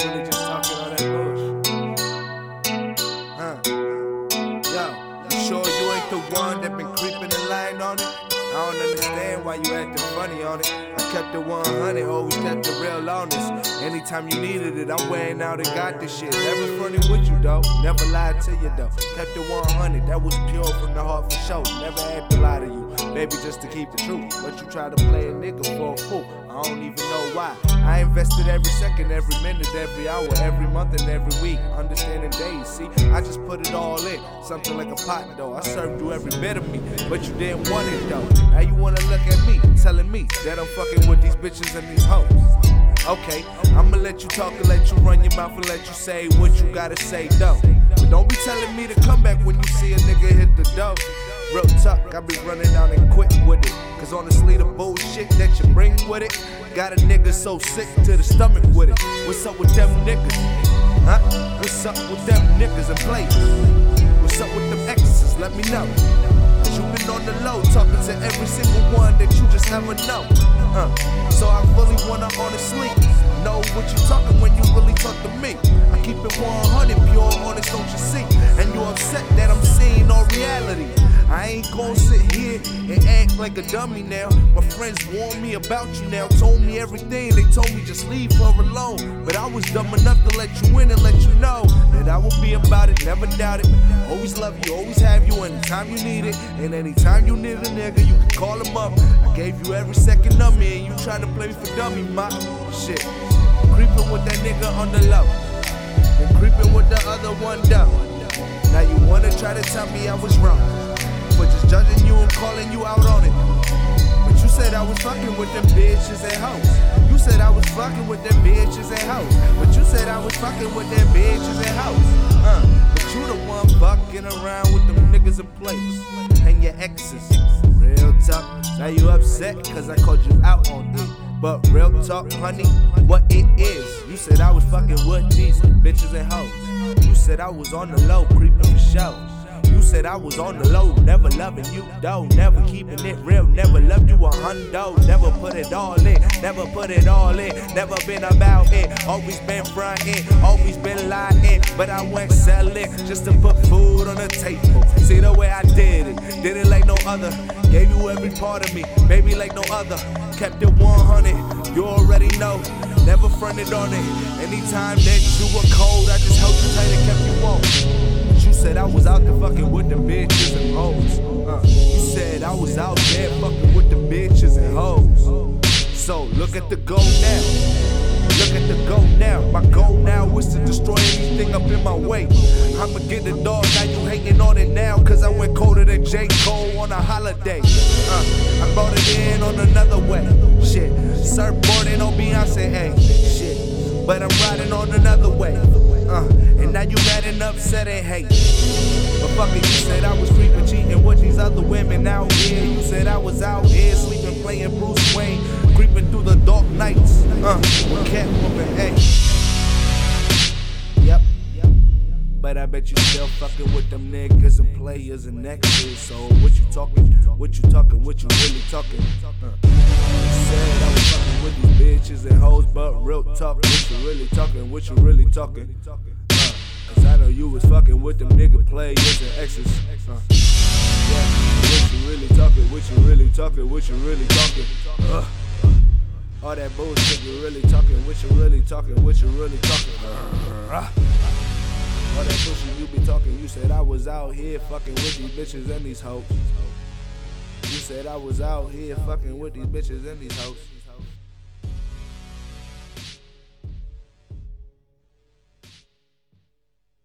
really just talking all that bullshit. Yo, you sure you ain't the one that been creeping and lying on it? I don't understand why you acting funny on it. I kept it 100, always kept it real honest. Anytime you needed it, I'm weighing out and got this shit. Never fronted with you though, never lied to you though. Kept it 100, that was pure from the heart for sure. Never had to lie to you, baby, just to keep the truth. But you try to play a nigga for a fool. I don't even know why. I invested every second, every minute, every hour, every month and every week. Understanding days, see, I just put it all in. Something like a pot though. I served you every bit of me, but you didn't want it though. Now you wanna look at me, telling me that I'm fucking with these bitches and these hoes. Okay, I'ma let you talk and let you run your mouth and let you say what you gotta say though. But don't be telling me to come back when you see a nigga hit the dough. Real talk, I be running out and quit with it. Cause honestly the bullshit that you bring with it got a nigga so sick to the stomach with it. What's up with them niggas? Huh? What's up with them niggas and players? What's up with them exes? Let me know. Cause you been on the low talking to every single one that you just never know. So I really wanna honestly know what you talking when you really talk to me. I keep it 100, pure honest, don't you see? And you upset that I'm seeing all reality. I ain't gon' sit here and act like a dummy now. My friends warned me about you now, told me everything. They told me just leave her alone. But I was dumb enough to let you in and let you know that I will be about it, never doubt it. Always love you, always have you anytime you need it. And anytime you need a nigga, you can call him up. I gave you every second of me and you tried to play me for dummy, my shit. Creeping with that nigga on the low, and creeping with the other one though. Now you wanna try to tell me I was wrong for just judging you and calling you out on it. But you said I was fucking with them bitches and hoes. You said I was fucking with them bitches and hoes. But you said I was fucking with them bitches and hoes. But you the one fucking around with them niggas and players and your exes. Real talk, now you upset cause I called you out on it. But real talk, honey, what it is. You said I was fucking with these bitches and hoes. You said I was on the low, creeping for show. You said I was on the low, never loving you though, never keeping it real, never loved you 100, never put it all in, never put it all in, never been about it, always been frontin', always been lying, but I went selling just to put food on the table. See the way I did it like no other, gave you every part of me, baby like no other, kept it 100, you already know, never fronted on it, anytime that you were cold, I just held you tight and kept you warm. You said I was out there fucking with the bitches and hoes. You said I was out there fucking with the bitches and hoes. So look at the goal now. Look at the goal now. My goal now is to destroy anything up in my way. I'ma get the dog, now you hating on it now. Cause I went colder than J. Cole on a holiday. I brought it in on another way. Shit, surfboarding on Beyonce, hey. Shit, but I'm riding on another way. And now you mad and upset and hate. But fuck it, you said I was creeping, cheating with these other women out here. You said I was out here sleeping, playing Bruce Wayne, creeping through the dark nights. With Catwoman, hey. Yep. But I bet you still fucking with them niggas and players and exes. So what you talking, what you talking, what you really talking? You said I was fucking with these bitches and hoes, but real talk, what you really talking, what you really talking? Cause I know you was fucking with them nigga players and exes. Yeah, what you really talking, what you really talking, what you really talking? All that bullshit you really talking, what you really talking, what you really talking? All that bullshit you be talking, you said I was out here fucking with these bitches and these hoes. You said I was out here fucking with these bitches and these hoes.